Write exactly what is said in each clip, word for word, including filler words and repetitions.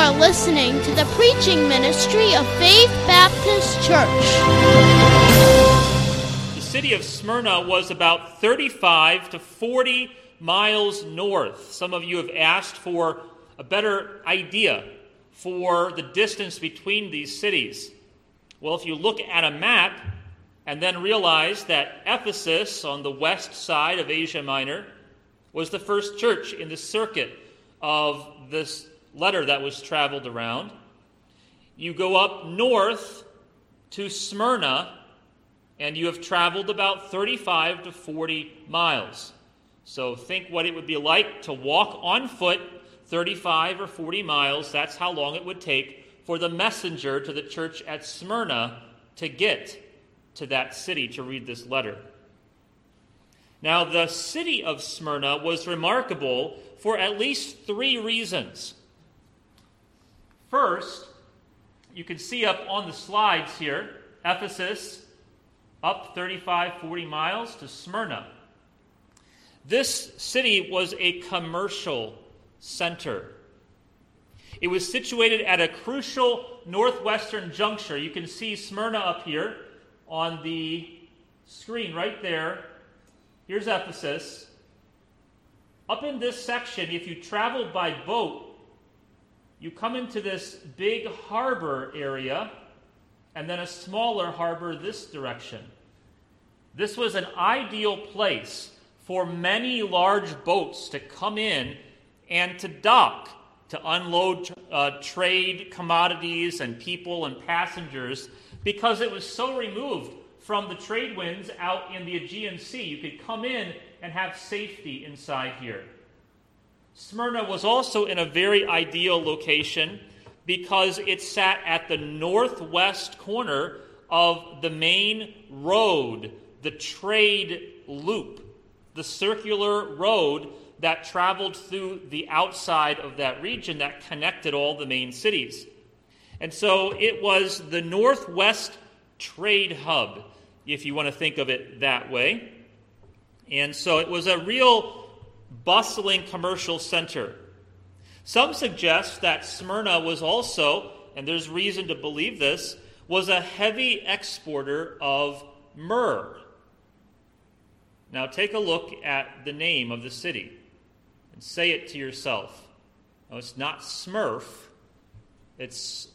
are listening to the preaching ministry of Faith Baptist Church. The city of Smyrna was about thirty-five to forty miles north. Some of you have asked for a better idea for the distance between these cities. Well, if you look at a map and then realize that Ephesus on the west side of Asia Minor was the first church in the circuit of this letter that was traveled around, you go up north to Smyrna, and you have traveled about thirty-five to forty miles. So think what it would be like to walk on foot thirty-five or forty miles. That's how long it would take for the messenger to the church at Smyrna to get to that city to read this letter. Now, the city of Smyrna was remarkable for at least three reasons. First, you can see up on the slides here, Ephesus, up thirty-five, forty miles to Smyrna. This city was a commercial center. It was situated at a crucial northwestern juncture. You can see Smyrna up here on the screen right there. Here's Ephesus. Up in this section, if you travel by boat, you come into this big harbor area and then a smaller harbor this direction. This was an ideal place for many large boats to come in and to dock, to unload uh, trade commodities and people and passengers, because it was so removed from the trade winds out in the Aegean Sea. You could come in and have safety inside here. Smyrna was also in a very ideal location because it sat at the northwest corner of the main road, the trade loop, the circular road that traveled through the outside of that region that connected all the main cities. And so it was the northwest trade hub, if you want to think of it that way. And so it was a real bustling commercial center. Some suggest that Smyrna was also, and there's reason to believe this, was a heavy exporter of myrrh. Now take a look at the name of the city and say it to yourself. No, it's not Smurf, it's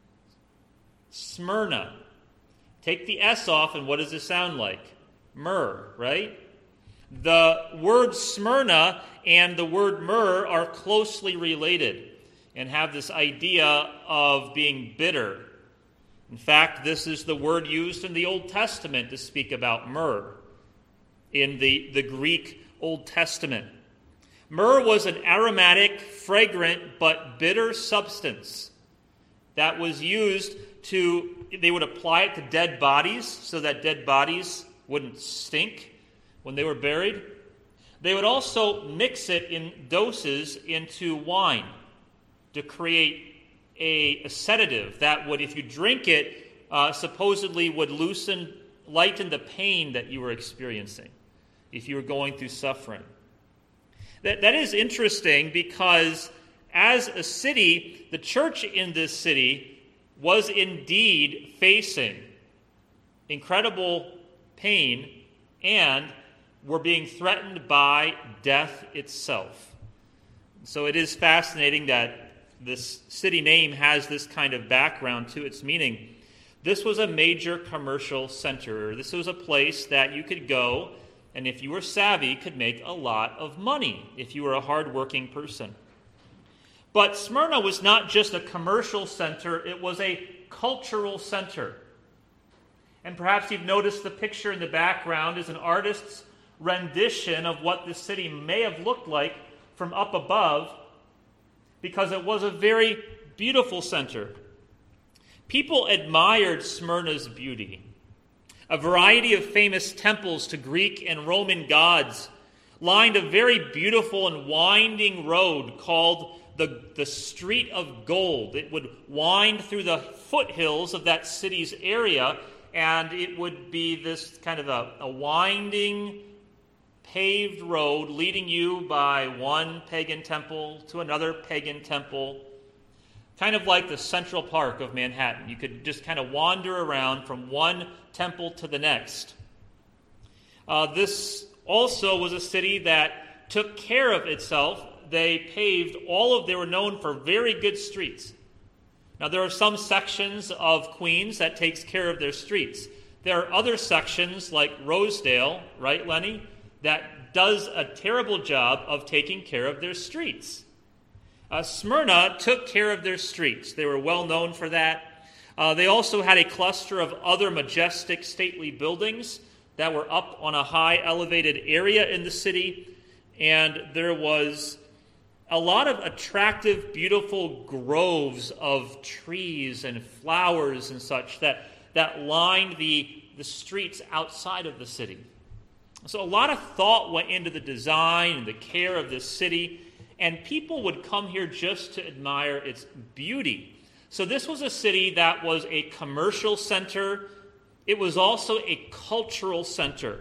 Smyrna. Take the S off, and what does it sound like? Myrrh, right? The word Smyrna and the word myrrh are closely related and have this idea of being bitter. In fact, this is the word used in the Old Testament to speak about myrrh in the, the Greek Old Testament. Myrrh was an aromatic, fragrant, but bitter substance that was used to, they would apply it to dead bodies so that dead bodies wouldn't stink when they were buried. They would also mix it in doses into wine to create a, a sedative that would, if you drink it, uh, supposedly would loosen, lighten the pain that you were experiencing if you were going through suffering. That, that is interesting because as a city, the church in this city was indeed facing incredible pain and were being threatened by death itself. So it is fascinating that this city name has this kind of background to its meaning. This was a major commercial center. This was a place that you could go, and if you were savvy, could make a lot of money if you were a hardworking person. But Smyrna was not just a commercial center, it was a cultural center. And perhaps you've noticed the picture in the background is an artist's rendition of what the city may have looked like from up above, because it was a very beautiful center. People admired Smyrna's beauty. A variety of famous temples to Greek and Roman gods lined a very beautiful and winding road called the, the Street of Gold. It would wind through the foothills of that city's area, and it would be this kind of a, a winding, paved road leading you by one pagan temple to another pagan temple. kind of like the Central Park of Manhattan. You could just kind of wander around from one temple to the next. Uh, this also was a city that took care of itself. They paved all of, they were known for very good streets. Now, there are some sections of Queens that takes care of their streets. There are other sections like Rosedale, right, Lenny, that does a terrible job of taking care of their streets. Uh, Smyrna took care of their streets. They were well known for that. Uh, they also had a cluster of other majestic, stately buildings that were up on a high elevated area in the city. And there was a lot of attractive, beautiful groves of trees and flowers and such that, that lined the, the streets outside of the city. So a lot of thought went into the design and the care of this city, and people would come here just to admire its beauty. So this was a city that was a commercial center. It was also a cultural center.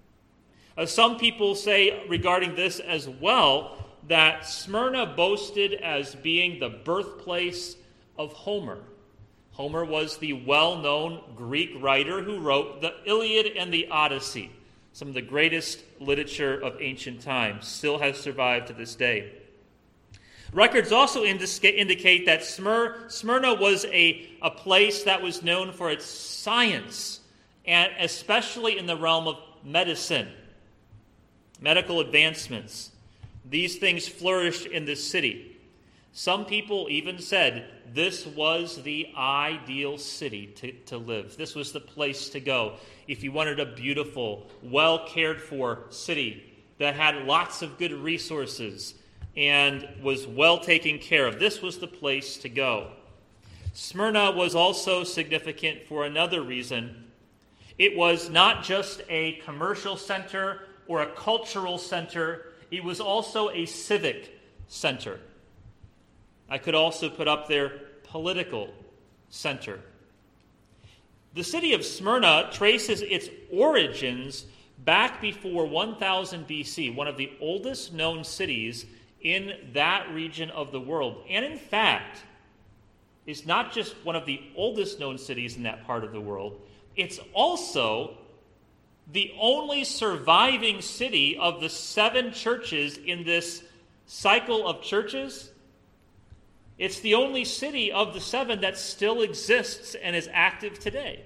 Uh, some people say regarding this as well that Smyrna boasted as being the birthplace of Homer. Homer was the well-known Greek writer who wrote the Iliad and the Odyssey, some of the greatest literature of ancient times, still has survived to this day. Records also indicate that Smyrna was a, a place that was known for its science, and especially in the realm of medicine, medical advancements. These things flourished in this city. Some people even said this was the ideal city to, to live. This was the place to go if you wanted a beautiful, well cared for city that had lots of good resources and was well taken care of. This was the place to go. Smyrna was also significant for another reason. It was not just a commercial center or a cultural center. It was also a civic center. I could also put up there political center. The city of Smyrna traces its origins back before one thousand B C, one of the oldest known cities in that region of the world. And in fact, it's not just one of the oldest known cities in that part of the world, it's also the only surviving city of the seven churches in this cycle of churches. It's the only city of the seven that still exists and is active today.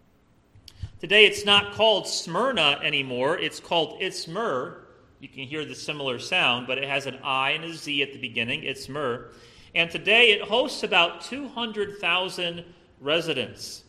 Today it's not called Smyrna anymore, it's called Izmir. You can hear the similar sound, but it has an I and a Z at the beginning, Izmir. And today it hosts about two hundred thousand residents.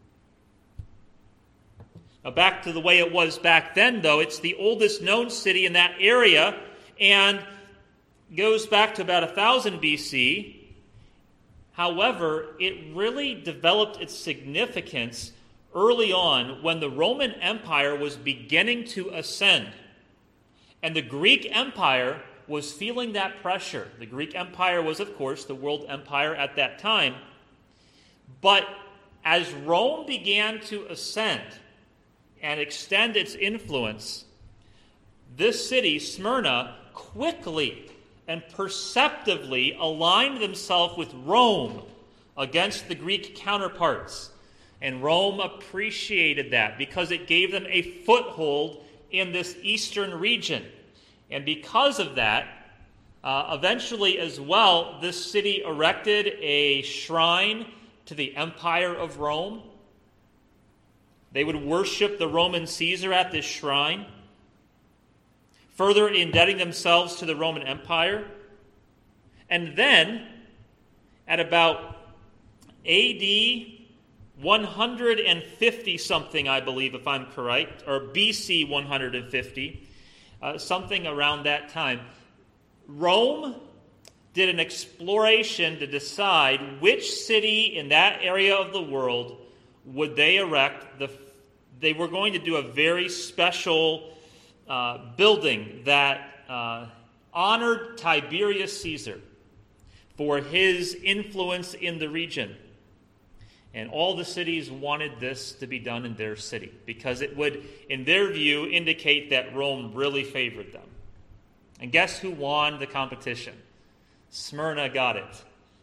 Now back to the way it was back then, though, it's the oldest known city in that area and goes back to about one thousand B C. However, it really developed its significance early on when the Roman Empire was beginning to ascend. And the Greek Empire was feeling that pressure. The Greek Empire was, of course, the world empire at that time. But as Rome began to ascend and extend its influence, this city, Smyrna, quickly and perceptively aligned themselves with Rome against the Greek counterparts. And Rome appreciated that because it gave them a foothold in this eastern region. And because of that, uh, eventually as well, this city erected a shrine to the Empire of Rome. They would worship the Roman Caesar at this shrine, further indebting themselves to the Roman Empire. And then, at about A D one hundred fifty something, I believe, if I'm correct, or B C one hundred fifty, uh, something around that time, Rome did an exploration to decide which city in that area of the world would they erect. The, they were going to do a very special uh, building that uh, honored Tiberius Caesar for his influence in the region. And all the cities wanted this to be done in their city because it would, in their view, indicate that Rome really favored them. And guess who won the competition? Smyrna got it.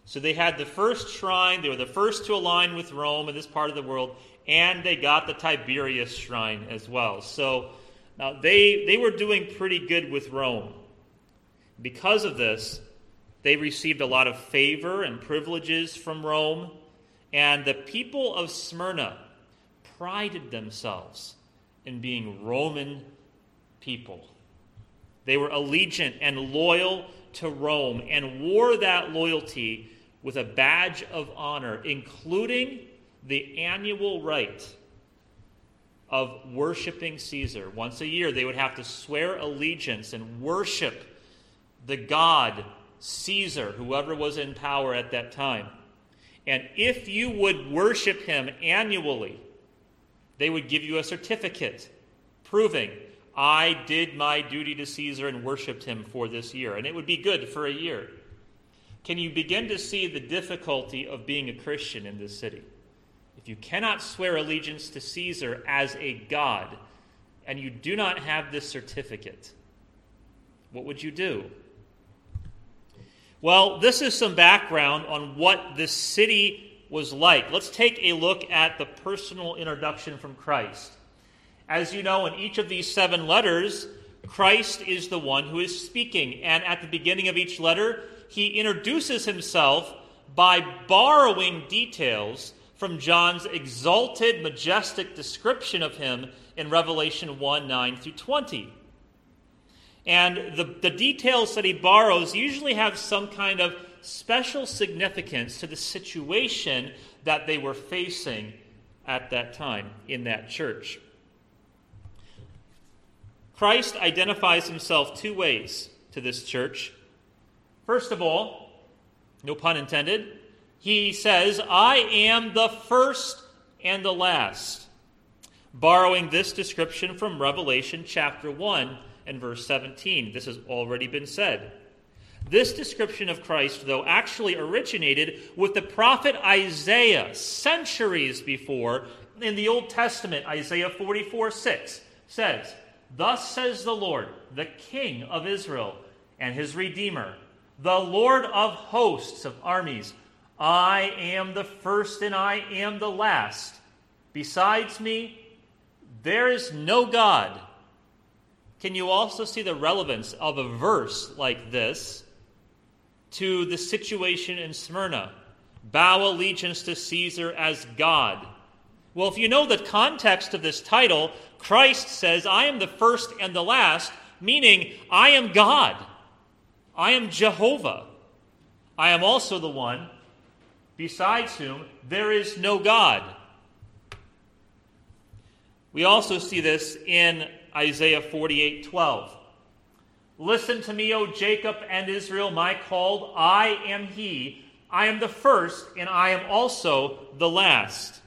So they had the first shrine, they were the first to align with Rome in this part of the world, and they got the Tiberius shrine as well. So now they, they were doing pretty good with Rome. Because of this, they received a lot of favor and privileges from Rome, and the people of Smyrna prided themselves in being Roman people. They were allegiant and loyal to Rome and wore that loyalty with a badge of honor, including the annual rite of worshiping Caesar. Once a year, they would have to swear allegiance and worship the god Caesar, whoever was in power at that time. And if you would worship him annually, they would give you a certificate proving, I did my duty to Caesar and worshipped him for this year. And it would be good for a year. Can you begin to see the difficulty of being a Christian in this city? If you cannot swear allegiance to Caesar as a god, and you do not have this certificate, what would you do? Well, this is some background on what this city was like. Let's take a look at the personal introduction from Christ. As you know, in each of these seven letters, Christ is the one who is speaking. And at the beginning of each letter, he introduces himself by borrowing details from John's exalted, majestic description of him in Revelation one, nine through twenty. And the, the details that he borrows usually have some kind of special significance to the situation that they were facing at that time in that church. Christ identifies himself two ways to this church. First of all, no pun intended, he says, I am the first and the last, borrowing this description from Revelation chapter one and verse seventeen. This has already been said. This description of Christ, though, actually originated with the prophet Isaiah centuries before. In the Old Testament, Isaiah forty-four six says, Thus says the Lord, the King of Israel and his Redeemer, the Lord of hosts of armies, I am the first and I am the last. Besides me, there is no God. Can you also see the relevance of a verse like this to the situation in Smyrna? Bow allegiance to Caesar as God. Well, if you know the context of this title, Christ says, I am the first and the last, meaning I am God. I am Jehovah. I am also the one besides whom there is no God. We also see this in Isaiah forty-eight twelve. Listen to me, O Jacob and Israel, my called. I am he. I am the first, and I am also the last.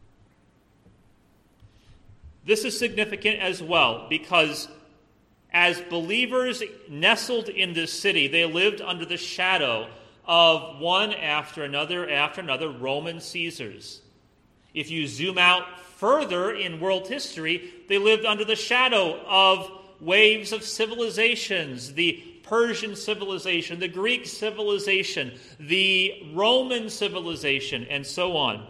This is significant as well, because as believers nestled in this city, they lived under the shadow of one after another after another Roman Caesars. If you zoom out further in world history, they lived under the shadow of waves of civilizations, the Persian civilization, the Greek civilization, the Roman civilization, and so on.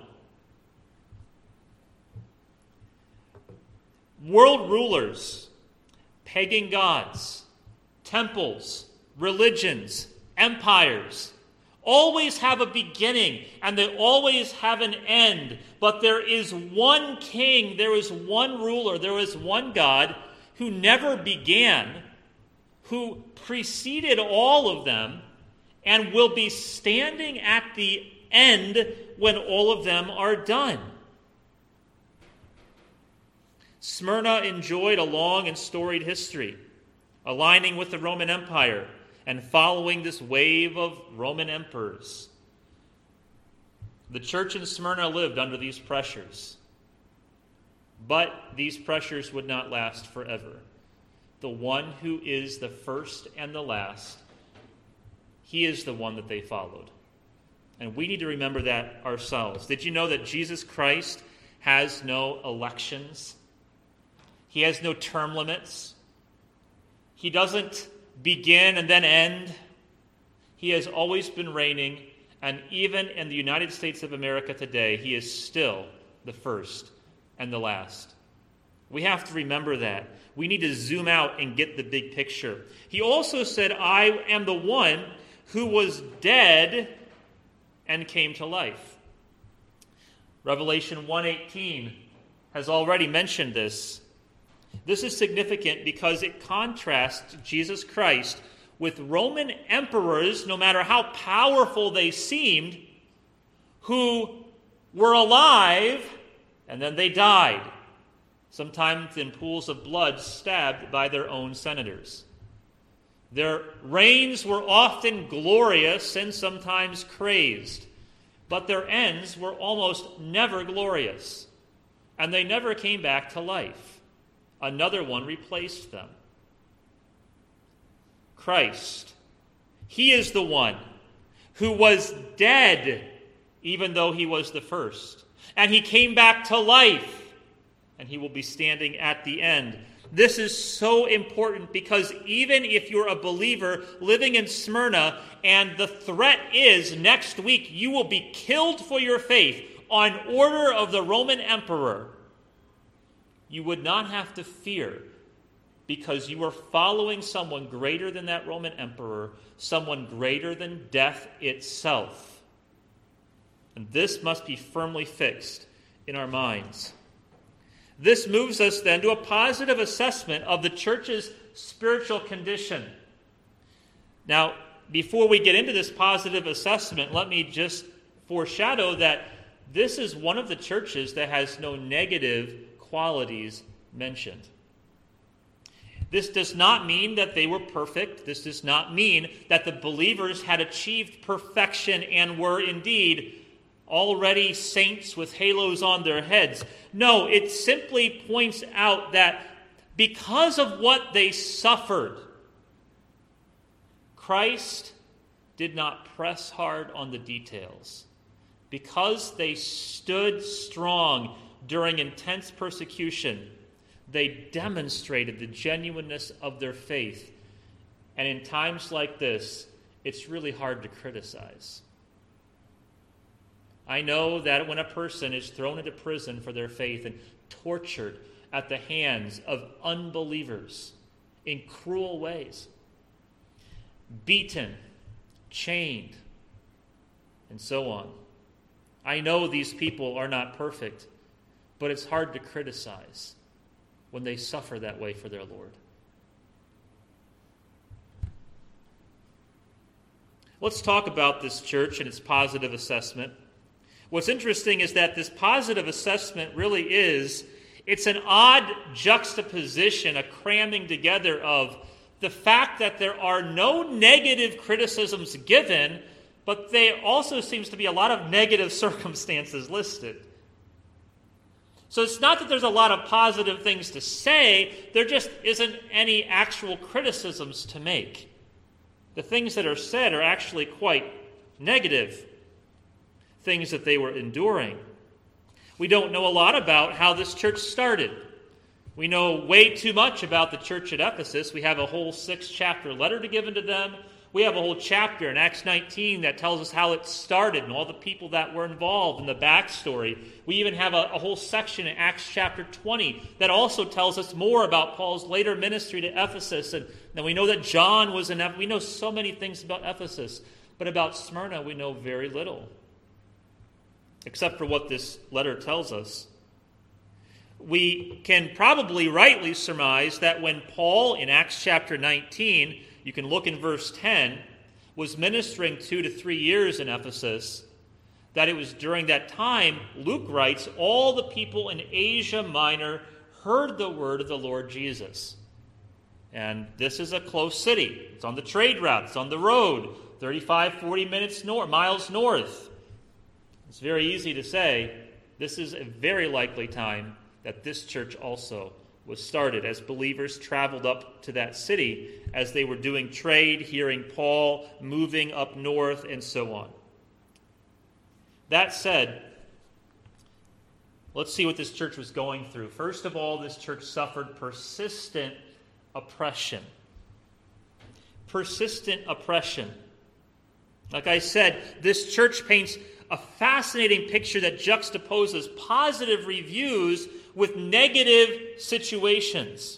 World rulers, pagan gods, temples, religions, empires, always have a beginning and they always have an end. But there is one king, there is one ruler, there is one God who never began, who preceded all of them, and will be standing at the end when all of them are done. Smyrna enjoyed a long and storied history, aligning with the Roman Empire and following this wave of Roman emperors. The church in Smyrna lived under these pressures, but these pressures would not last forever. The one who is the first and the last, he is the one that they followed. And we need to remember that ourselves. Did you know that Jesus Christ has no elections? He has no term limits. He doesn't begin and then end. He has always been reigning, And even in the United States of America today, he is still the first and the last. We have to remember that. We need to zoom out and get the big picture. He also said, I am the one who was dead and came to life. Revelation one eighteen has already mentioned this. This is significant because it contrasts Jesus Christ with Roman emperors, no matter how powerful they seemed, who were alive and then they died, sometimes in pools of blood, stabbed by their own senators. Their reigns were often glorious and sometimes crazed, but their ends were almost never glorious, and they never came back to life. Another one replaced them. Christ, he is the one who was dead, even though he was the first. And he came back to life, and he will be standing at the end. This is so important because even if you're a believer living in Smyrna and the threat is next week you will be killed for your faith on order of the Roman emperor, you would not have to fear because you are following someone greater than that Roman emperor, someone greater than death itself. And this must be firmly fixed in our minds. This moves us then to a positive assessment of the church's spiritual condition. Now, before we get into this positive assessment, let me just foreshadow that this is one of the churches that has no negative qualities mentioned. This does not mean that they were perfect. This does not mean that the believers had achieved perfection and were indeed already saints with halos on their heads. No, it simply points out that because of what they suffered, Christ did not press hard on the details. Because they stood strong during intense persecution, they demonstrated the genuineness of their faith. And in times like this, it's really hard to criticize. I know that when a person is thrown into prison for their faith and tortured at the hands of unbelievers in cruel ways, beaten, chained, and so on, I know these people are not perfect, but it's hard to criticize when they suffer that way for their Lord. Let's talk about this church and its positive assessment. What's interesting is that this positive assessment really is, it's an odd juxtaposition, a cramming together of the fact that there are no negative criticisms given, but there also seems to be a lot of negative circumstances listed. So it's not that there's a lot of positive things to say, there just isn't any actual criticisms to make. The things that are said are actually quite negative, things that they were enduring. We don't know a lot about how this church started. We know way too much about the church at Ephesus. We have a whole six-chapter letter to give to them. We have a whole chapter in Acts nineteen that tells us how it started and all the people that were involved in the backstory. We even have a, a whole section in Acts chapter twenty that also tells us more about Paul's later ministry to Ephesus. And then we know that John was in Ephesus. We know so many things about Ephesus. But about Smyrna, we know very little, except for what this letter tells us. We can probably rightly surmise that when Paul, in Acts chapter nineteen, you can look in verse ten, was ministering two to three years in Ephesus, that it was during that time, Luke writes, all the people in Asia Minor heard the word of the Lord Jesus. And this is a close city. It's on the trade route. It's on the road, thirty-five, forty minutes north, miles north. It's very easy to say this is a very likely time that this church also was started as believers traveled up to that city as they were doing trade, hearing Paul, moving up north, and so on. That said, let's see what this church was going through. First of all, this church suffered persistent oppression. Persistent oppression. Like I said, this church paints a fascinating picture that juxtaposes positive reviews with negative situations.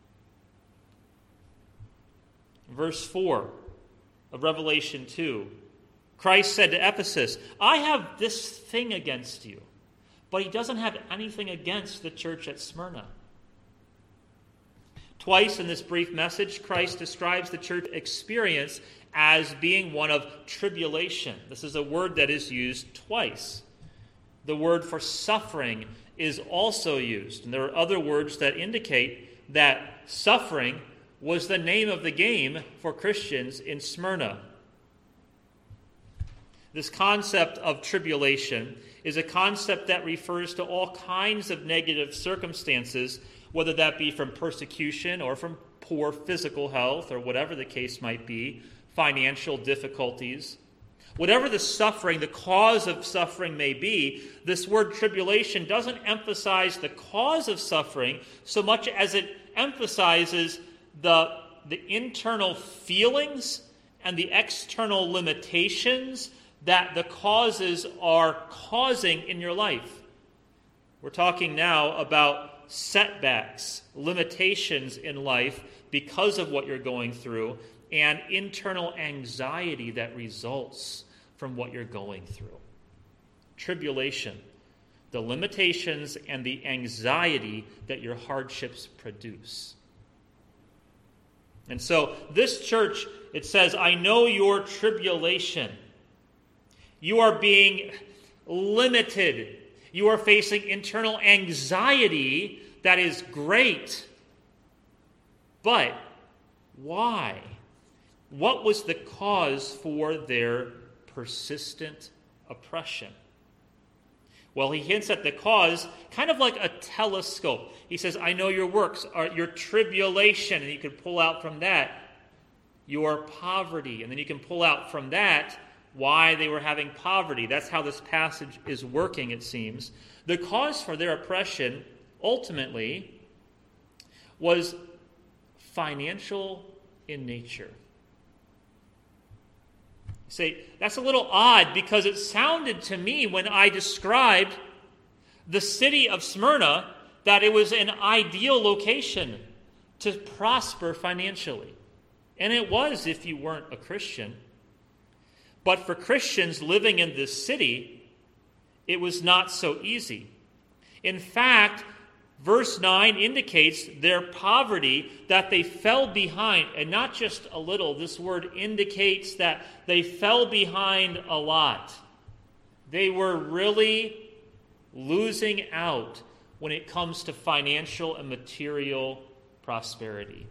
Verse four of Revelation two, Christ said to Ephesus, I have this thing against you. But he doesn't have anything against the church at Smyrna. Twice in this brief message, Christ describes the church experience as being one of tribulation. This is a word that is used twice. The word for suffering is also used. And there are other words that indicate that suffering was the name of the game for Christians in Smyrna. This concept of tribulation is a concept that refers to all kinds of negative circumstances, whether that be from persecution or from poor physical health or whatever the case might be, financial difficulties. Whatever the suffering, the cause of suffering may be, this word tribulation doesn't emphasize the cause of suffering so much as it emphasizes the, the internal feelings and the external limitations that the causes are causing in your life. We're talking now about setbacks, limitations in life because of what you're going through, and internal anxiety that results from what you're going through. Tribulation, the limitations and the anxiety that your hardships produce. And so this church, it says, I know your tribulation. You are being limited. You are facing internal anxiety that is great. But why? What was the cause for their persistent oppression? Well, he hints at the cause kind of like a telescope. He says, I know your works, are your tribulation, and you can pull out from that your poverty. And then you can pull out from that why they were having poverty. That's how this passage is working, it seems. The cause for their oppression, ultimately, was financial in nature. You say, that's a little odd because it sounded to me when I described the city of Smyrna that it was an ideal location to prosper financially. And it was if you weren't a Christian. But for Christians living in this city, it was not so easy. In fact, verse nine indicates their poverty, that they fell behind, and not just a little. This word indicates that they fell behind a lot. They were really losing out when it comes to financial and material prosperity.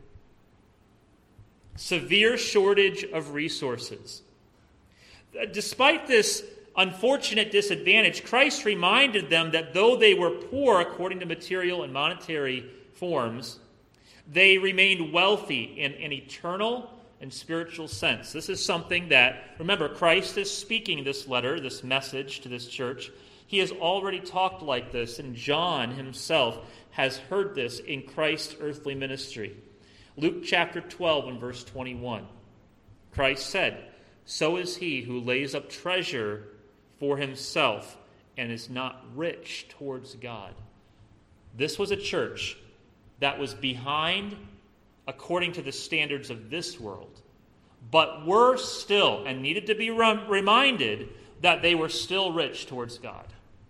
Severe shortage of resources. Despite this unfortunate disadvantage, Christ reminded them that though they were poor according to material and monetary forms, they remained wealthy in an eternal and spiritual sense. This is something that, remember, Christ is speaking this letter, this message to this church. He has already talked like this, and John himself has heard this in Christ's earthly ministry. Luke chapter twelve and verse twenty-one. Christ said, so is he who lays up treasure for himself and is not rich towards God. This was a church that was behind according to the standards of this world, but were still and needed to be rem- reminded that they were still rich towards God.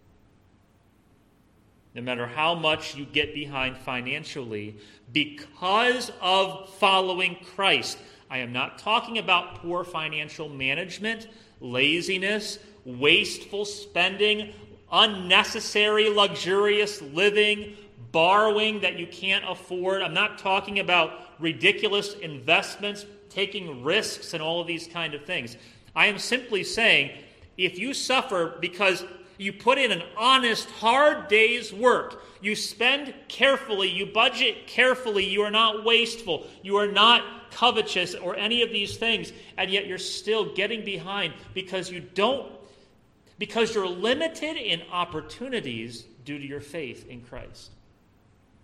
No matter how much you get behind financially, because of following Christ. I am not talking about poor financial management, laziness, wasteful spending, unnecessary luxurious living, borrowing that you can't afford. I'm not talking about ridiculous investments, taking risks, and all of these kind of things. I am simply saying, if you suffer because you put in an honest, hard day's work, you spend carefully, you budget carefully, you are not wasteful, you are not covetous or any of these things, and yet you're still getting behind because you don't, because you're limited in opportunities due to your faith in Christ.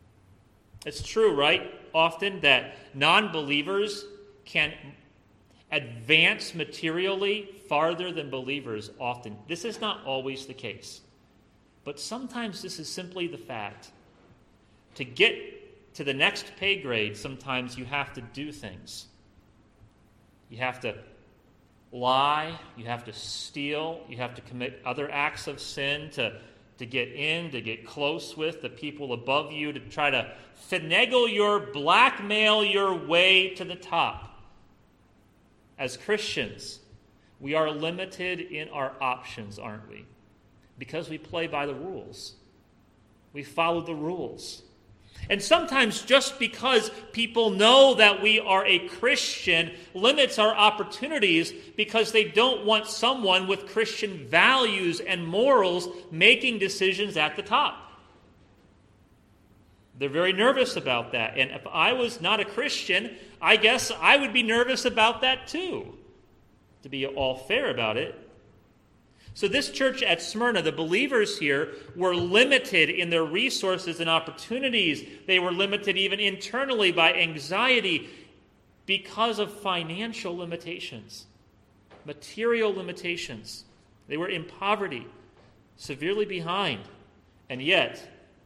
It's true, right? Often that non-believers can advance materially farther than believers often. This is not always the case. But sometimes this is simply the fact. To get to the next pay grade, sometimes you have to do things. You have to lie, you have to steal, you have to commit other acts of sin to, to get in, to get close with the people above you, to try to finagle your, blackmail your way to the top. As Christians, we are limited in our options, aren't we? Because we play by the rules. We follow the rules. And sometimes just because people know that we are a Christian limits our opportunities because they don't want someone with Christian values and morals making decisions at the top. They're very nervous about that. And if I was not a Christian, I guess I would be nervous about that too, to be all fair about it. So this church at Smyrna, the believers here, were limited in their resources and opportunities. They were limited even internally by anxiety because of financial limitations, material limitations. They were in poverty, severely behind. And yet,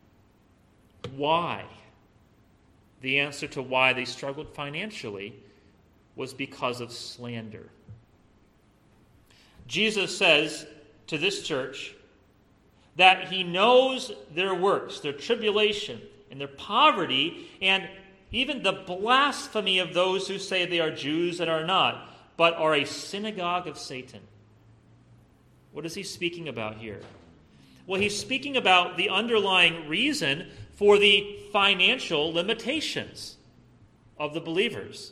why? The answer to why they struggled financially was because of slander. Jesus says to this church that he knows their works, their tribulation, and their poverty, and even the blasphemy of those who say they are Jews and are not, but are a synagogue of Satan. What is he speaking about here? Well, he's speaking about the underlying reason for the financial limitations of the believers.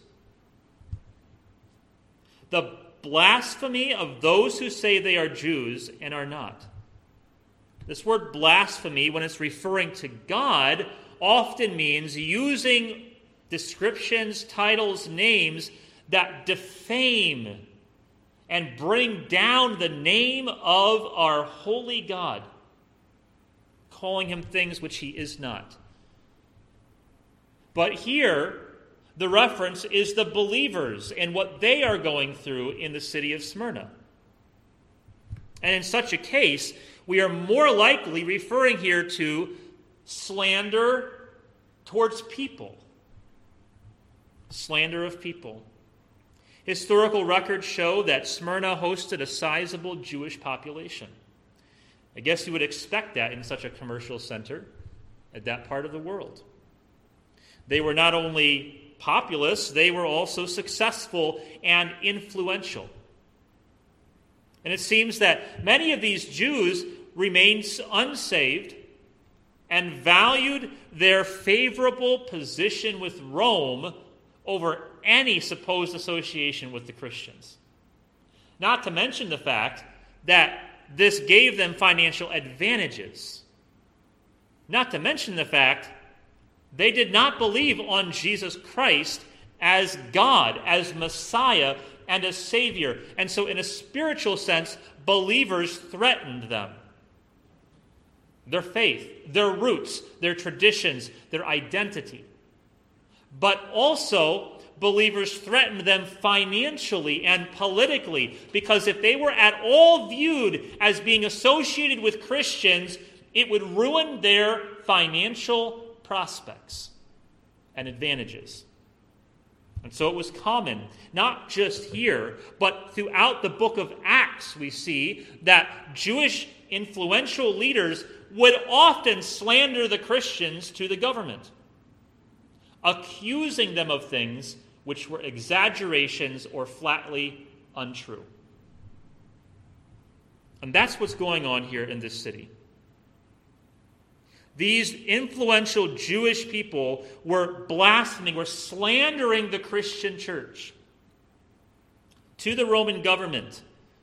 The blasphemy of those who say they are Jews and are not. This word blasphemy, when it's referring to God, often means using descriptions, titles, names that defame and bring down the name of our holy God, calling him things which he is not. But here, the reference is the believers and what they are going through in the city of Smyrna. And in such a case, we are more likely referring here to slander towards people. Slander of people. Historical records show that Smyrna hosted a sizable Jewish population. I guess you would expect that in such a commercial center at that part of the world. They were not only populous, they were also successful and influential. And it seems that many of these Jews remained unsaved and valued their favorable position with Rome over any supposed association with the Christians. Not to mention the fact that this gave them financial advantages. Not to mention the fact they did not believe on Jesus Christ as God, as Messiah, and as Savior. And so in a spiritual sense, believers threatened them. Their faith, their roots, their traditions, their identity. But also, believers threatened them financially and politically, because if they were at all viewed as being associated with Christians, it would ruin their financial prospects and advantages. And so it was common, not just here, but throughout the book of Acts, we see that Jewish influential leaders would often slander the Christians to the government, accusing them of things which were exaggerations or flatly untrue. And that's what's going on here in this city. These influential Jewish people were blaspheming, were slandering the Christian church to the Roman government.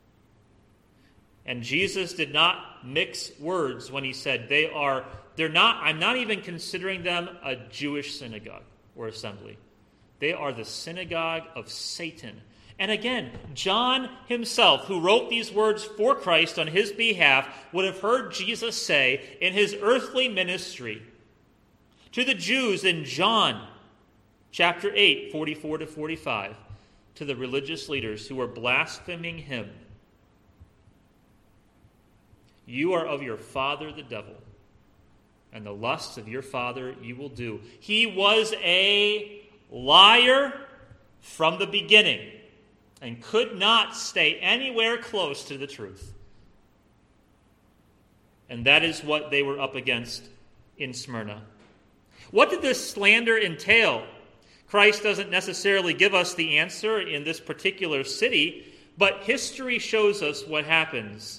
And Jesus did not mix words when he said they are, they're not, I'm not even considering them a Jewish synagogue or assembly. They are the synagogue of Satan. And again, John himself, who wrote these words for Christ on his behalf, would have heard Jesus say in his earthly ministry to the Jews in John chapter eight, forty-four to forty-five, to the religious leaders who were blaspheming him, "You are of your father the devil, and the lusts of your father you will do." He was a liar from the beginning and could not stay anywhere close to the truth. And that is what they were up against in Smyrna. What did this slander entail? Christ doesn't necessarily give us the answer in this particular city, but history shows us what happens.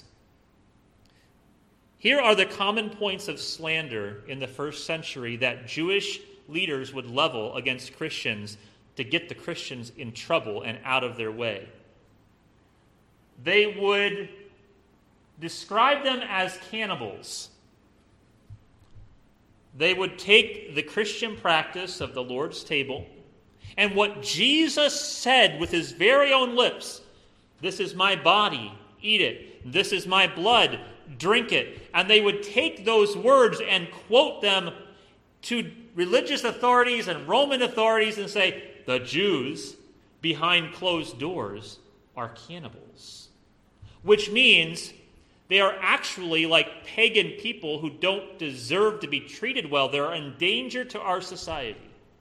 Here are the common points of slander in the first century that Jewish leaders would level against Christians to get the Christians in trouble and out of their way. They would describe them as cannibals. They would take the Christian practice of the Lord's table and what Jesus said with his very own lips, "This is my body, eat it. This is my blood, drink it." And they would take those words and quote them to religious authorities and Roman authorities and say, "The Jews behind closed doors are cannibals." Which means they are actually like pagan people who don't deserve to be treated well. They're in danger to our society.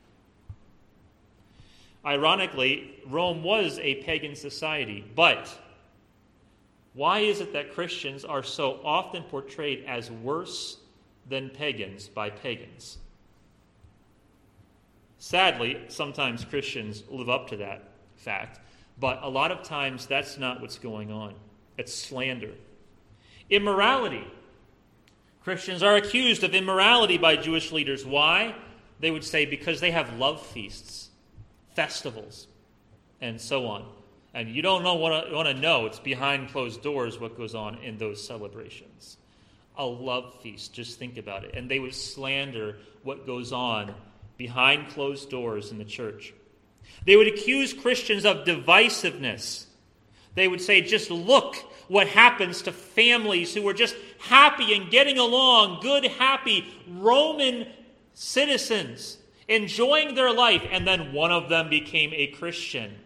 Ironically, Rome was a pagan society, but why is it that Christians are so often portrayed as worse than pagans by pagans? Sadly, sometimes Christians live up to that fact, but a lot of times that's not what's going on. It's slander. Immorality. Christians are accused of immorality by Jewish leaders. Why? They would say because they have love feasts, festivals, and so on. And you don't know what want to know. It's behind closed doors what goes on in those celebrations. A love feast, just think about it. And they would slander what goes on behind closed doors in the church. They would accuse Christians of divisiveness. They would say, just look what happens to families who were just happy and getting along, good, happy Roman citizens, enjoying their life, and then one of them became a Christian.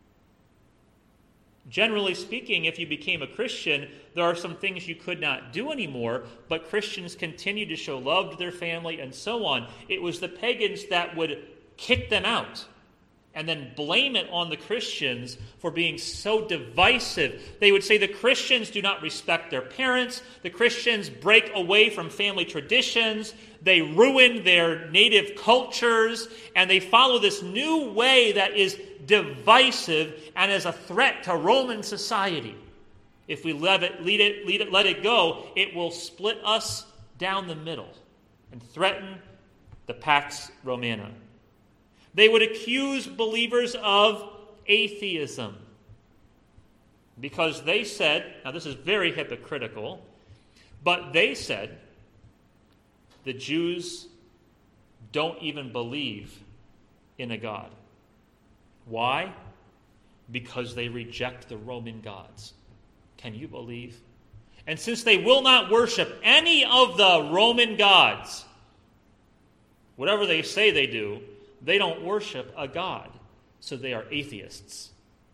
Generally speaking, if you became a Christian, there are some things you could not do anymore, but Christians continue to show love to their family and so on. It was the pagans that would kick them out and then blame it on the Christians for being so divisive. They would say the Christians do not respect their parents, the Christians break away from family traditions, they ruin their native cultures, and they follow this new way that is divisive and is a threat to Roman society. If we let it, lead it, lead it, let it go, it will split us down the middle and threaten the Pax Romana. They would accuse believers of atheism because they said, now this is very hypocritical, but they said the Jews don't even believe in a God. Why? Because they reject the Roman gods. Can you believe? And since they will not worship any of the Roman gods, whatever they say they do, they don't worship a god, so they are atheists.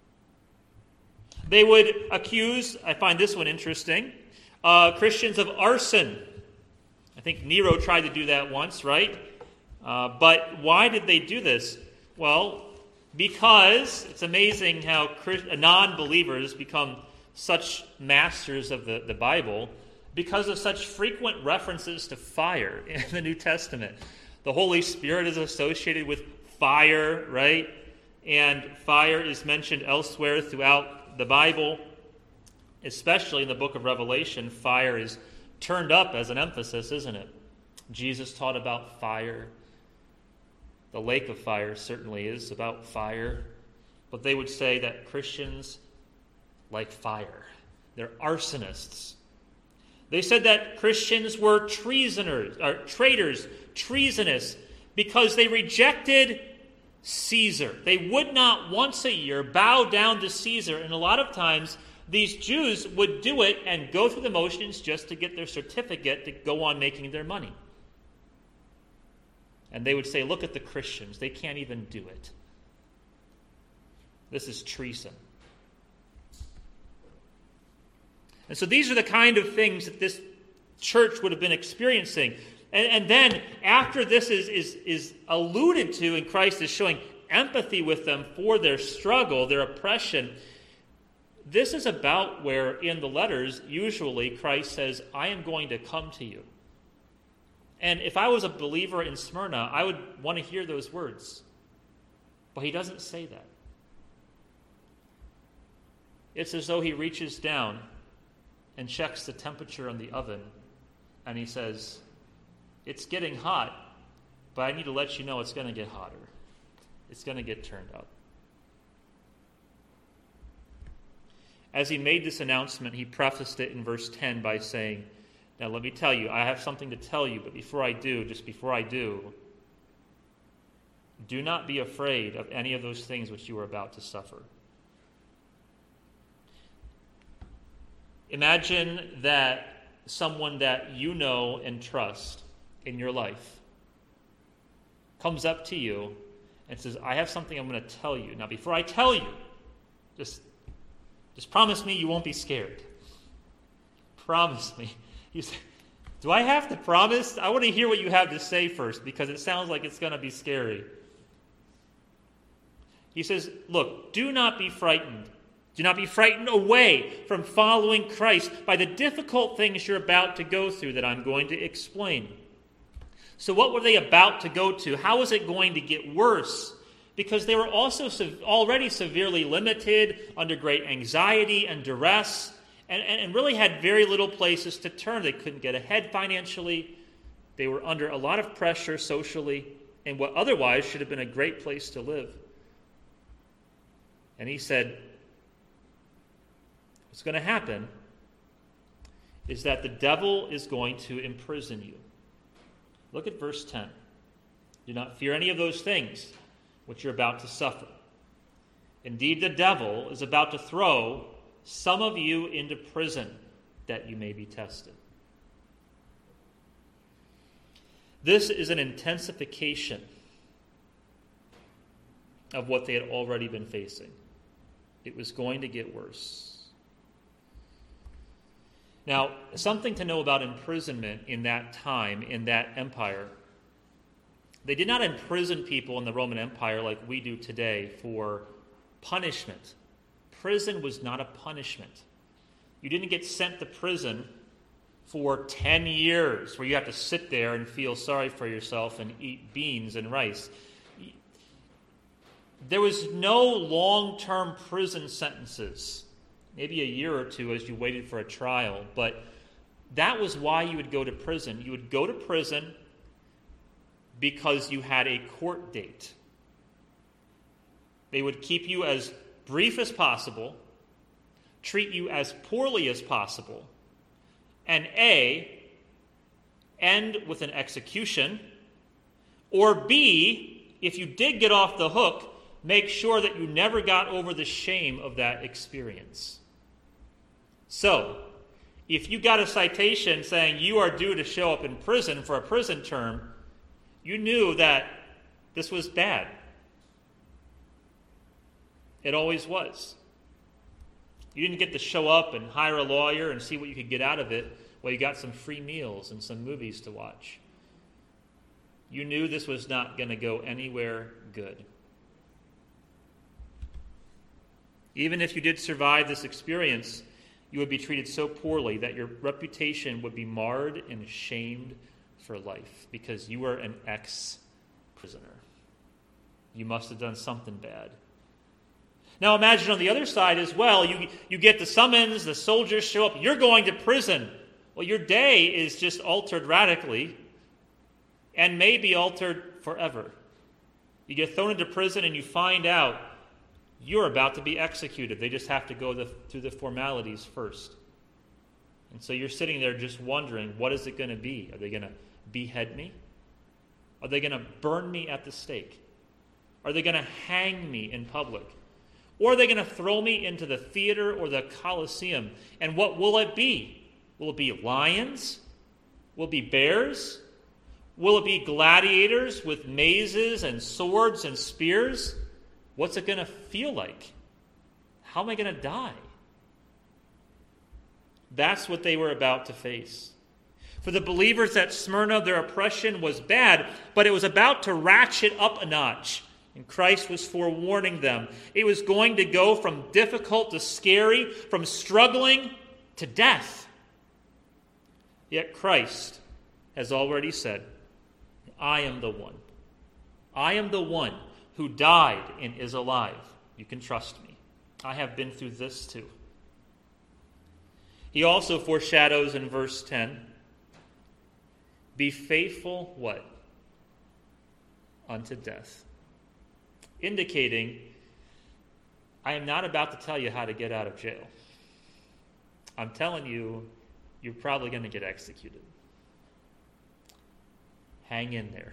They would accuse, I find this one interesting, uh, Christians of arson. I think Nero tried to do that once, right? Uh, but why did they do this? Well, because it's amazing how non-believers become such masters of the, the Bible because of such frequent references to fire in the New Testament. The Holy Spirit is associated with fire, right? And fire is mentioned elsewhere throughout the Bible, especially in the book of Revelation. Fire is turned up as an emphasis, isn't it? Jesus taught about fire. The lake of fire certainly is about fire. But they would say that Christians like fire. They're arsonists. They said that Christians were treasoners, or traitors, treasonous, because they rejected Caesar. They would not once a year bow down to Caesar, and a lot of times these Jews would do it and go through the motions just to get their certificate to go on making their money. And they would say, look at the Christians, they can't even do it. This is treason. And so these are the kind of things that this church would have been experiencing. And, and then after this is, is, is alluded to, and Christ is showing empathy with them for their struggle, their oppression, this is about where in the letters, usually Christ says, I am going to come to you. And if I was a believer in Smyrna, I would want to hear those words. But he doesn't say that. It's as though he reaches down and checks the temperature on the oven, and he says, it's getting hot, but I need to let you know it's going to get hotter. It's going to get turned up. As he made this announcement, he prefaced it in verse ten by saying, now let me tell you, I have something to tell you, but before I do, just before I do, do not be afraid of any of those things which you are about to suffer. Imagine that someone that you know and trust in your life comes up to you and says, I have something I'm going to tell you. Now, before I tell you, just, just promise me you won't be scared. Promise me. You say, do I have to promise? I want to hear what you have to say first, because it sounds like it's going to be scary. He says, look, do not be frightened. Do not be frightened away from following Christ by the difficult things you're about to go through that I'm going to explain. So what were they about to go to? How was it going to get worse? Because they were also already severely limited, under great anxiety and duress, and, and really had very little places to turn. They couldn't get ahead financially. They were under a lot of pressure socially in what otherwise should have been a great place to live. And he said, what's going to happen is that the devil is going to imprison you. Look at verse ten. Do not fear any of those things which you're about to suffer. Indeed, the devil is about to throw some of you into prison that you may be tested. This is an intensification of what they had already been facing. It was going to get worse. Now, something to know about imprisonment in that time, in that empire. They did not imprison people in the Roman Empire like we do today for punishment. Prison was not a punishment. You didn't get sent to prison for ten years where you have to sit there and feel sorry for yourself and eat beans and rice. There was no long-term prison sentences. Maybe a year or two as you waited for a trial, but that was why you would go to prison. You would go to prison because you had a court date. They would keep you as brief as possible, treat you as poorly as possible, and A, end with an execution, or B, if you did get off the hook, make sure that you never got over the shame of that experience. So, if you got a citation saying you are due to show up in prison for a prison term, you knew that this was bad. It always was. You didn't get to show up and hire a lawyer and see what you could get out of it. Well, you got some free meals and some movies to watch. You knew this was not going to go anywhere good. Even if you did survive this experience, you would be treated so poorly that your reputation would be marred and shamed for life because you were an ex-prisoner. You must have done something bad. Now imagine on the other side as well, you, you get the summons, the soldiers show up, you're going to prison. Well, your day is just altered radically and may be altered forever. You get thrown into prison and you find out you're about to be executed. They just have to go the, through the formalities first. And so you're sitting there just wondering, what is it going to be? Are they going to behead me? Are they going to burn me at the stake? Are they going to hang me in public? Or are they going to throw me into the theater or the Colosseum? And what will it be? Will it be lions? Will it be bears? Will it be gladiators with mazes and swords and spears? What's it going to feel like? how am I going to die? That's what they were about to face. For the believers at Smyrna, their oppression was bad, but it was about to ratchet up a notch. And Christ was forewarning them. It was going to go from difficult to scary, from struggling to death. Yet Christ has already said, I am the one. I am the one who died and is alive. You can trust me. I have been through this too. He also foreshadows in verse ten, be faithful, what? Unto death. Indicating, I am not about to tell you how to get out of jail. I'm telling you, you're probably going to get executed. Hang in there.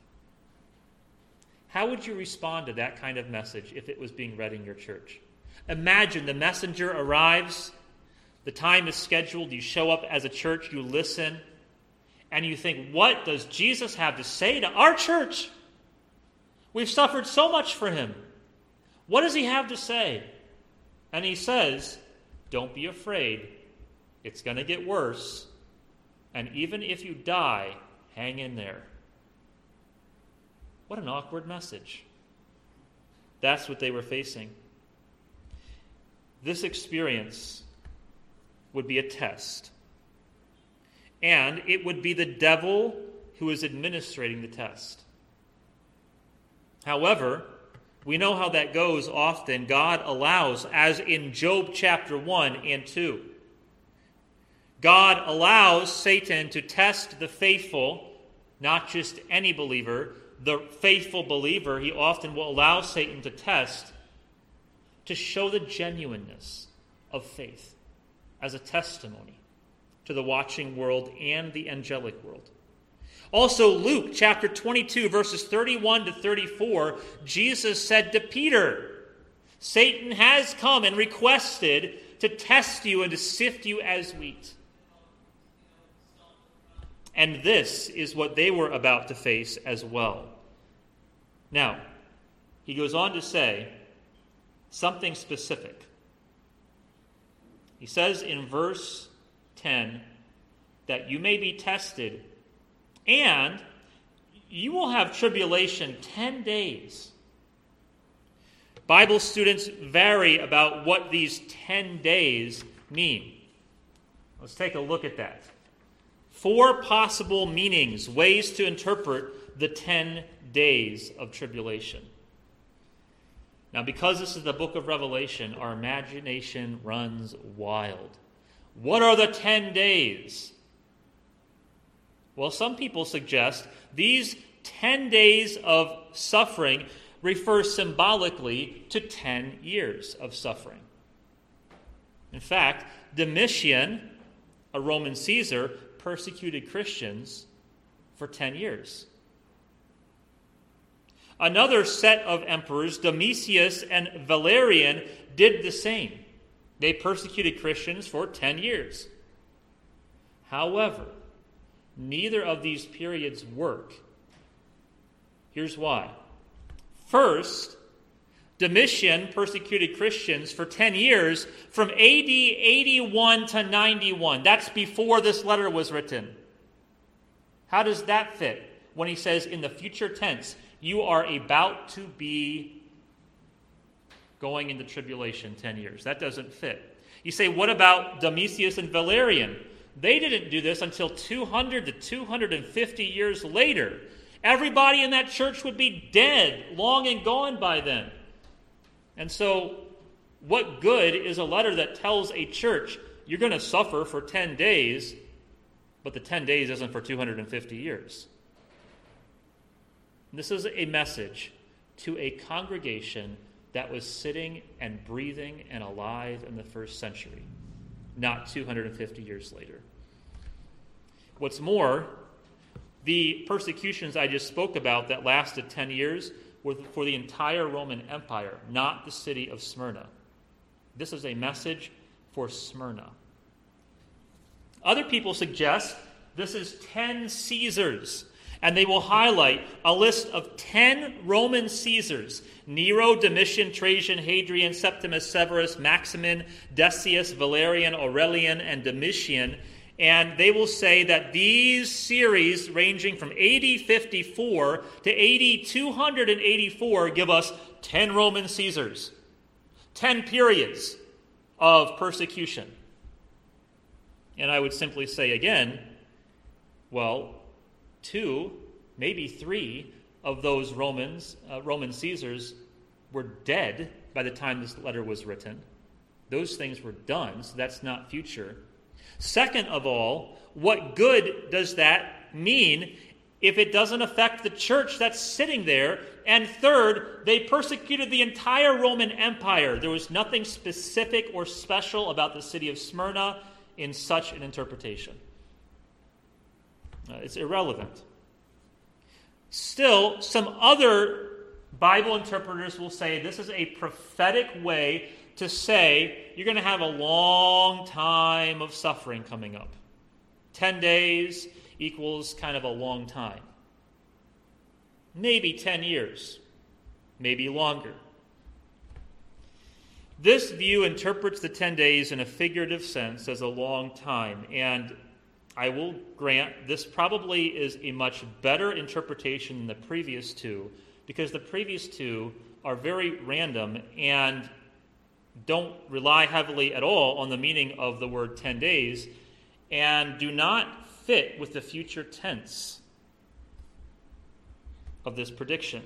How would you respond to that kind of message if it was being read in your church? Imagine the messenger arrives, the time is scheduled, you show up as a church, you listen, and you think, what does Jesus have to say to our church? We've suffered so much for him. What does he have to say? And he says, don't be afraid. It's going to get worse. And even if you die, hang in there. What an awkward message. That's what they were facing. This experience would be a test. And it would be the devil who is administrating the test. However, we know how that goes often. God allows, as in Job chapter one and two. God allows Satan to test the faithful, not just any believer. The faithful believer, he often will allow Satan to test to show the genuineness of faith as a testimony to the watching world and the angelic world. Also, Luke chapter twenty-two, verses thirty-one to thirty-four, Jesus said to Peter, Satan has come and requested to test you and to sift you as wheat. And this is what they were about to face as well. Now, he goes on to say something specific. He says in verse ten that you may be tested, and you will have tribulation ten days. Bible students vary about what these ten days mean. Let's take a look at that. Four possible meanings, ways to interpret the ten days of tribulation. Now, because this is the book of Revelation, our imagination runs wild. What are the ten days? Well, some people suggest these ten days of suffering refer symbolically to ten years of suffering. In fact, Domitian, a Roman Caesar, persecuted Christians for ten years. Another set of emperors, Domitius and Valerian, did the same. They persecuted Christians for ten years. However, neither of these periods work. Here's why. First, Domitian persecuted Christians for ten years from A D eighty-one to ninety-one. That's before this letter was written. How does that fit when he says in the future tense, you are about to be going into tribulation ten years? That doesn't fit. You say, what about Domitius and Valerian? They didn't do this until two hundred to two hundred fifty years later. Everybody in that church would be dead, long and gone by then. And so, what good is a letter that tells a church, you're going to suffer for ten days, but the ten days isn't for two hundred fifty years? This is a message to a congregation that was sitting and breathing and alive in the first century, not two hundred fifty years later. What's more, the persecutions I just spoke about that lasted ten years were for the entire Roman Empire, not the city of Smyrna. This is a message for Smyrna. Other people suggest this is ten Caesars. And they will highlight a list of ten Roman Caesars: Nero, Domitian, Trajan, Hadrian, Septimus Severus, Maximin, Decius, Valerian, Aurelian, and Domitian. And they will say that these series, ranging from A D fifty-four to A D two eighty-four, give us ten Roman Caesars, ten periods of persecution. And I would simply say again, well, two, maybe three of those Romans, uh, Roman Caesars were dead by the time this letter was written. Those things were done, so that's not future. Second of all, what good does that mean if it doesn't affect the church that's sitting there? And third, they persecuted the entire Roman Empire. There was nothing specific or special about the city of Smyrna in such an interpretation. Uh, it's irrelevant. Still, some other Bible interpreters will say this is a prophetic way to say you're going to have a long time of suffering coming up. Ten days equals kind of a long time. Maybe ten years, maybe longer. This view interprets the ten days in a figurative sense as a long time, and I will grant this probably is a much better interpretation than the previous two, because the previous two are very random and don't rely heavily at all on the meaning of the word ten days and do not fit with the future tense of this prediction.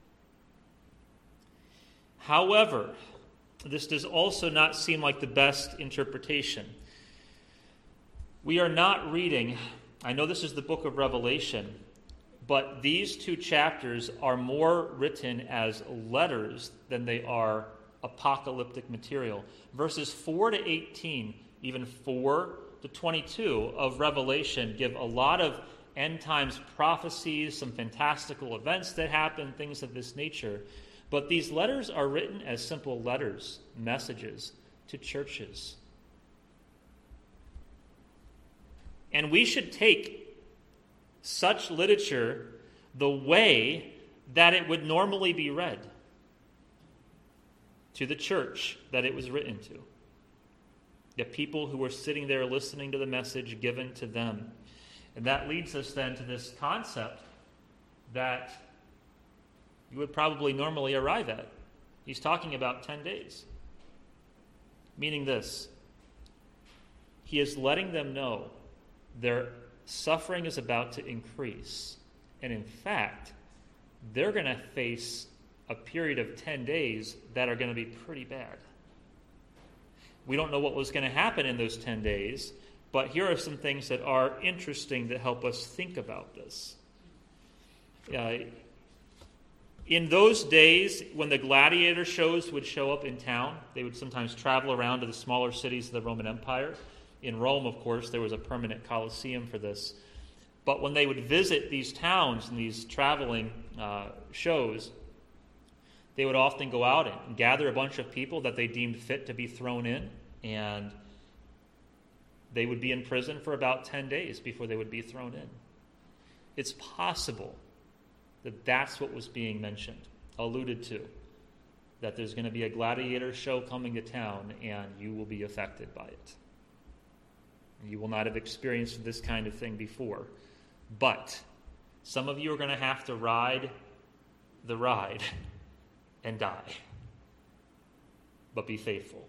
However, this does also not seem like the best interpretation. We are not reading, I know this is the book of Revelation, but these two chapters are more written as letters than they are apocalyptic material. Verses four to eighteen, even four to twenty-two of Revelation give a lot of end times prophecies, some fantastical events that happen, things of this nature. But these letters are written as simple letters, messages to churches. And we should take such literature the way that it would normally be read, to the church that it was written to, the people who were sitting there listening to the message given to them. And that leads us then to this concept that you would probably normally arrive at. He's talking about ten days. Meaning this: he is letting them know their suffering is about to increase. And in fact, they're going to face a period of ten days that are going to be pretty bad. We don't know what was going to happen in those ten days, but here are some things that are interesting that help us think about this. Uh, in those days, when the gladiator shows would show up in town, they would sometimes travel around to the smaller cities of the Roman Empire. In Rome, of course, there was a permanent Colosseum for this. But when they would visit these towns and these traveling uh, shows, they would often go out and gather a bunch of people that they deemed fit to be thrown in, and they would be in prison for about ten days before they would be thrown in. It's possible that that's what was being mentioned, alluded to, that there's going to be a gladiator show coming to town and you will be affected by it. You will not have experienced this kind of thing before, but some of you are going to have to ride the ride and die. But be faithful.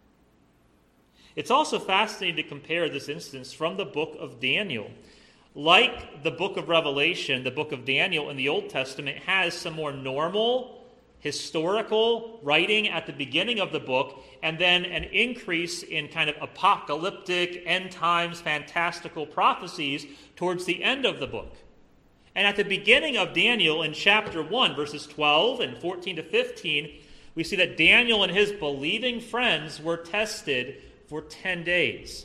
It's also fascinating to compare this instance from the book of Daniel. Like the book of Revelation, the book of Daniel in the Old Testament has some more normal, historical writing at the beginning of the book, and then an increase in kind of apocalyptic, end times, fantastical prophecies towards the end of the book. And at the beginning of Daniel, in chapter one, verses twelve and fourteen to fifteen, we see that Daniel and his believing friends were tested for ten days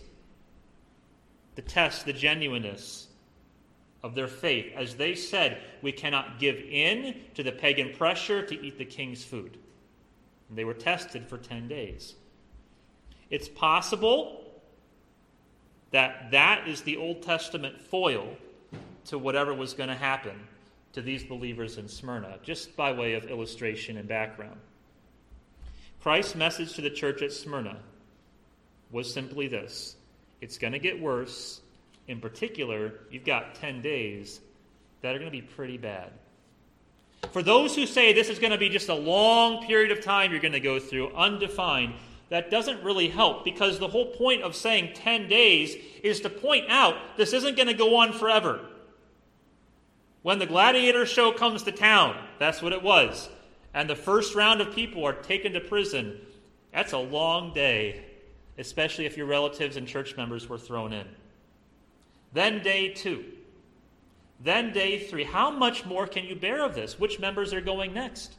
to test the genuineness of their faith. As they said, we cannot give in to the pagan pressure to eat the king's food. And they were tested for ten days. It's possible that that is the Old Testament foil to whatever was going to happen to these believers in Smyrna, just by way of illustration and background. Christ's message to the church at Smyrna was simply this: it's going to get worse. In particular, you've got ten days that are going to be pretty bad. For those who say this is going to be just a long period of time you're going to go through, undefined, that doesn't really help, because the whole point of saying ten days is to point out this isn't going to go on forever. When the gladiator show comes to town, that's what it was, and the first round of people are taken to prison, that's a long day, especially if your relatives and church members were thrown in. Then day two. Then day three. How much more can you bear of this? Which members are going next?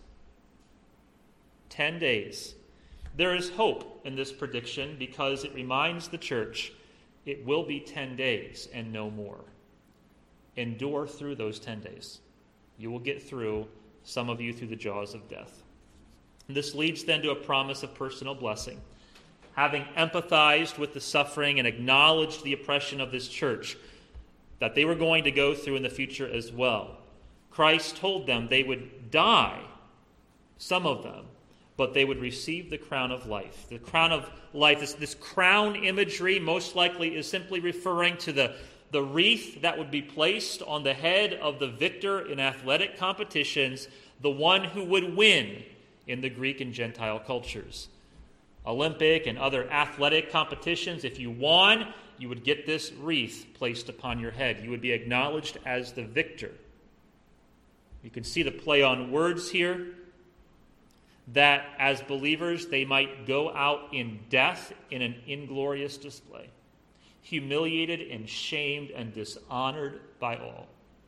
Ten days. There is hope in this prediction because it reminds the church it will be ten days and no more. Endure through those ten days. You will get through, some of you through the jaws of death. This leads then to a promise of personal blessing. Having empathized with the suffering and acknowledged the oppression of this church that they were going to go through in the future as well, Christ told them they would die, some of them, but they would receive the crown of life. The crown of life, this, this crown imagery most likely is simply referring to the, the wreath that would be placed on the head of the victor in athletic competitions, the one who would win in the Greek and Gentile cultures. Olympic and other athletic competitions, if you won, you would get this wreath placed upon your head. You would be acknowledged as the victor. You can see the play on words here, that as believers they might go out in death in an inglorious display, humiliated and shamed and dishonored by all.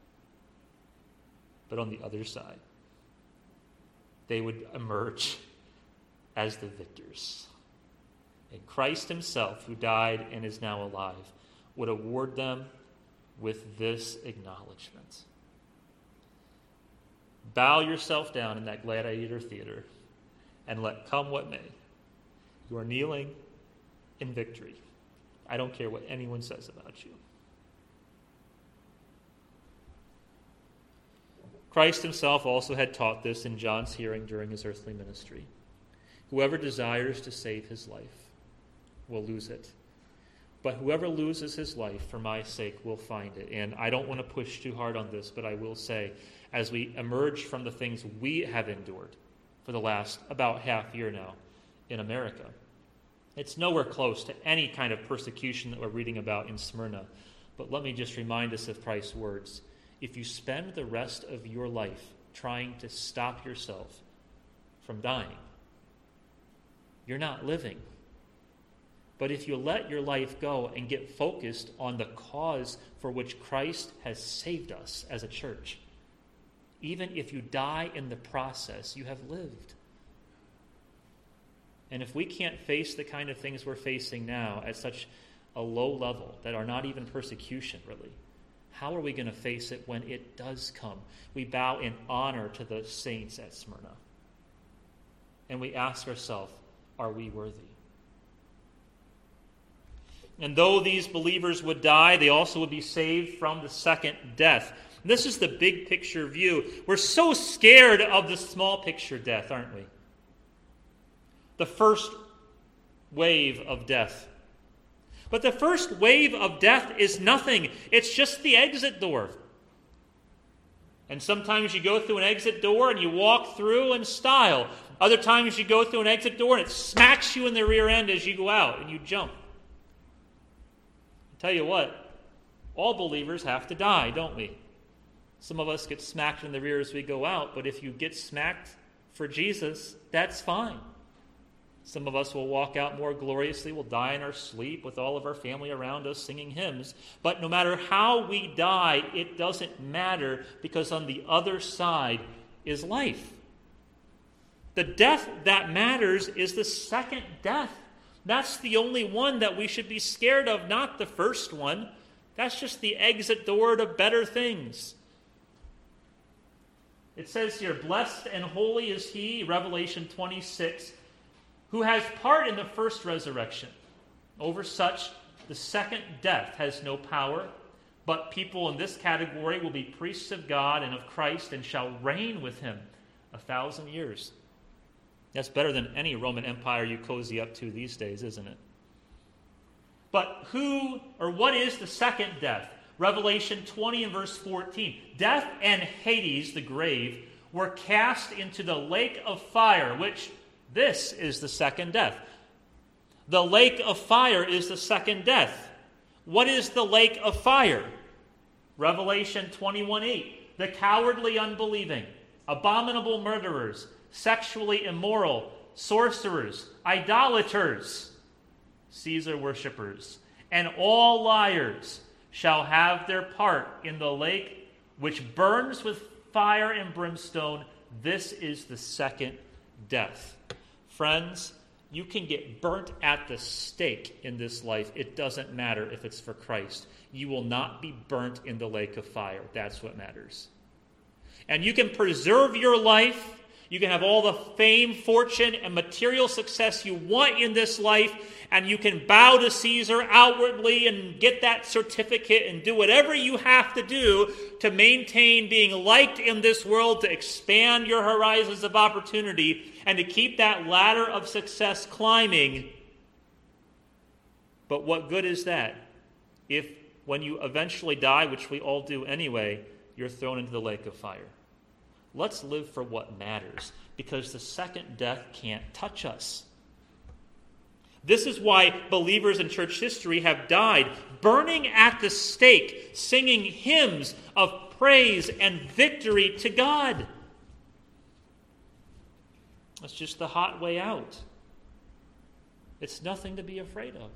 But on the other side, they would emerge as the victors. And Christ himself, who died and is now alive, would award them with this acknowledgement. Bow yourself down in that gladiator theater and let come what may. You are kneeling in victory. I don't care what anyone says about you. Christ himself also had taught this in John's hearing during his earthly ministry. Whoever desires to save his life will lose it. But whoever loses his life for my sake will find it. And I don't want to push too hard on this, but I will say, as we emerge from the things we have endured for the last about half year now in America, it's nowhere close to any kind of persecution that we're reading about in Smyrna. But let me just remind us of Christ's words. If you spend the rest of your life trying to stop yourself from dying, you're not living. But if you let your life go and get focused on the cause for which Christ has saved us as a church, even if you die in the process, you have lived. And if we can't face the kind of things we're facing now at such a low level that are not even persecution, really, how are we going to face it when it does come? We bow in honor to the saints at Smyrna. And we ask ourselves, are we worthy? And though these believers would die, they also would be saved from the second death. This is the big picture view. We're so scared of the small picture death, aren't we? The first wave of death. But the first wave of death is nothing. It's just the exit door. And sometimes you go through an exit door and you walk through in style. Other times you go through an exit door and it smacks you in the rear end as you go out and you jump. Tell you what, all believers have to die, don't we? Some of us get smacked in the rear as we go out, but if you get smacked for Jesus, that's fine. Some of us will walk out more gloriously, we'll die in our sleep with all of our family around us singing hymns. But no matter how we die, it doesn't matter, because on the other side is life. The death that matters is the second death. That's the only one that we should be scared of, not the first one. That's just the exit door to better things. It says here, blessed and holy is he, Revelation twenty-six, who has part in the first resurrection. Over such, the second death has no power, But people in this category will be priests of God and of Christ and shall reign with him a thousand years. That's better than any Roman Empire you cozy up to these days, isn't it? But who or what is the second death? Revelation twenty and verse fourteen. Death and Hades, the grave, were cast into the lake of fire, which this is the second death. The lake of fire is the second death. What is the lake of fire? Revelation twenty-one eight. The cowardly unbelieving, abominable murderers, sexually immoral, sorcerers, idolaters, Caesar worshippers, and all liars shall have their part in the lake which burns with fire and brimstone. This is the second death. Friends, you can get burnt at the stake in this life. It doesn't matter if it's for Christ. You will not be burnt in the lake of fire. That's what matters. And you can preserve your life. You can have all the fame, fortune, and material success you want in this life, and you can bow to Caesar outwardly and get that certificate and do whatever you have to do to maintain being liked in this world, to expand your horizons of opportunity, and to keep that ladder of success climbing. But what good is that if when you eventually die, which we all do anyway, you're thrown into the lake of fire? Let's live for what matters, because the second death can't touch us. This is why believers in church history have died, burning at the stake, singing hymns of praise and victory to God. That's just the hot way out. It's nothing to be afraid of.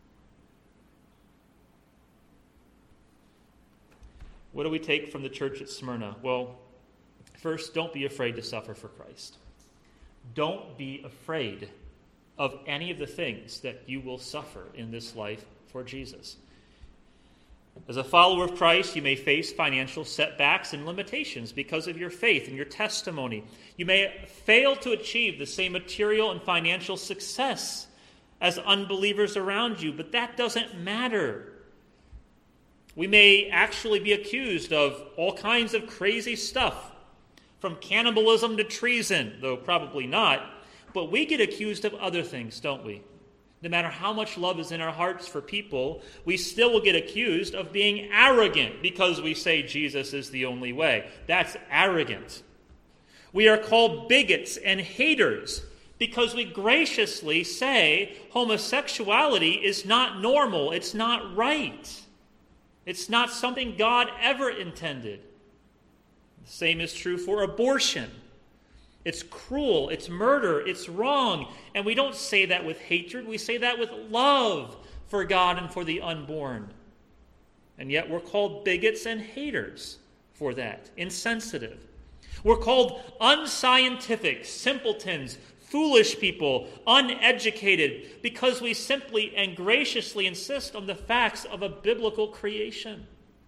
What do we take from the church at Smyrna? Well, first, don't be afraid to suffer for Christ. Don't be afraid of any of the things that you will suffer in this life for Jesus. As a follower of Christ, you may face financial setbacks and limitations because of your faith and your testimony. You may fail to achieve the same material and financial success as unbelievers around you, but that doesn't matter. We may actually be accused of all kinds of crazy stuff, from cannibalism to treason, though probably not. But we get accused of other things, don't we? No matter how much love is in our hearts for people, we still will get accused of being arrogant because we say Jesus is the only way. That's arrogant. We are called bigots and haters because we graciously say homosexuality is not normal, it's not right. It's not something God ever intended. The same is true for abortion. It's cruel, it's murder, it's wrong. And we don't say that with hatred, we say that with love for God and for the unborn. And yet we're called bigots and haters for that, insensitive. We're called unscientific, simpletons, foolish people, uneducated, because we simply and graciously insist on the facts of a biblical creation.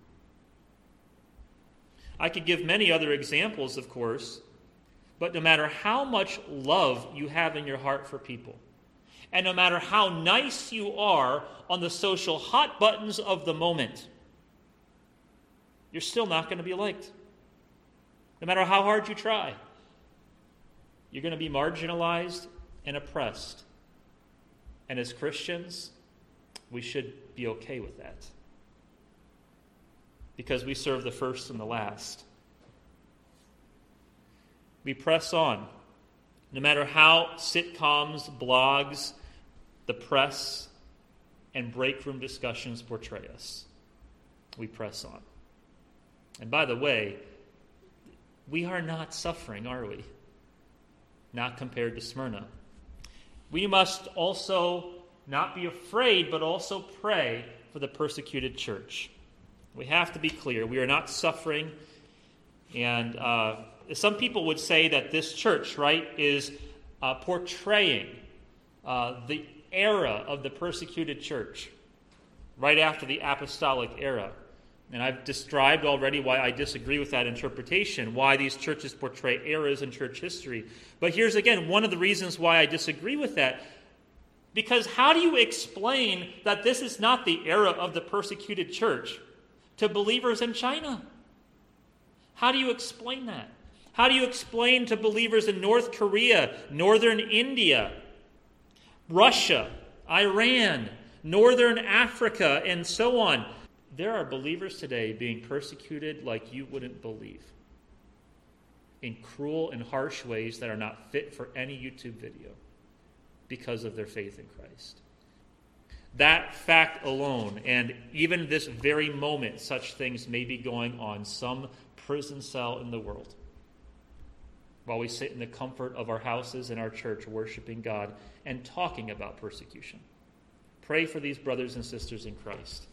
I could give many other examples, of course, but no matter how much love you have in your heart for people, and no matter how nice you are on the social hot buttons of the moment, you're still not going to be liked. No matter how hard you try, you're going to be marginalized and oppressed. And as Christians, we should be okay with that, because we serve the first and the last. We press on. No matter how sitcoms, blogs, the press, and break room discussions portray us, we press on. And by the way, we are not suffering, are we? Not compared to Smyrna. We must also not be afraid, but also pray for the persecuted church. We have to be clear. We are not suffering. And uh, some people would say that this church, right, is uh, portraying uh, the era of the persecuted church right after the apostolic era. And I've described already why I disagree with that interpretation, why these churches portray eras in church history. But here's again one of the reasons why I disagree with that. Because how do you explain that this is not the era of the persecuted church to believers in China? How do you explain that? How do you explain to believers in North Korea, northern India, Russia, Iran, northern Africa, and so on? There are believers today being persecuted like you wouldn't believe, in cruel and harsh ways that are not fit for any YouTube video because of their faith in Christ. That fact alone, and even this very moment, such things may be going on some prison cell in the world, while we sit in the comfort of our houses and our church worshiping God and talking about persecution. Pray for these brothers and sisters in Christ.